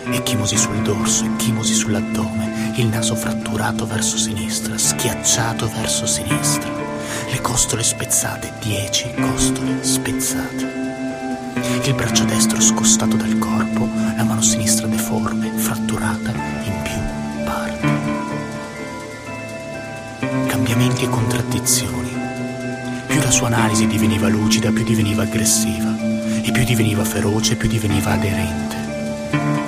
Ecchimosi sul dorso, ecchimosi sull'addome, il naso fratturato verso sinistra, schiacciato verso sinistra, le costole spezzate, 10 costole spezzate. Il braccio destro scostato dal corpo, la mano sinistra deforme, fratturata in più parti. Cambiamenti e contraddizioni. Più la sua analisi diveniva lucida, più diveniva aggressiva, e più diveniva feroce, più diveniva aderente.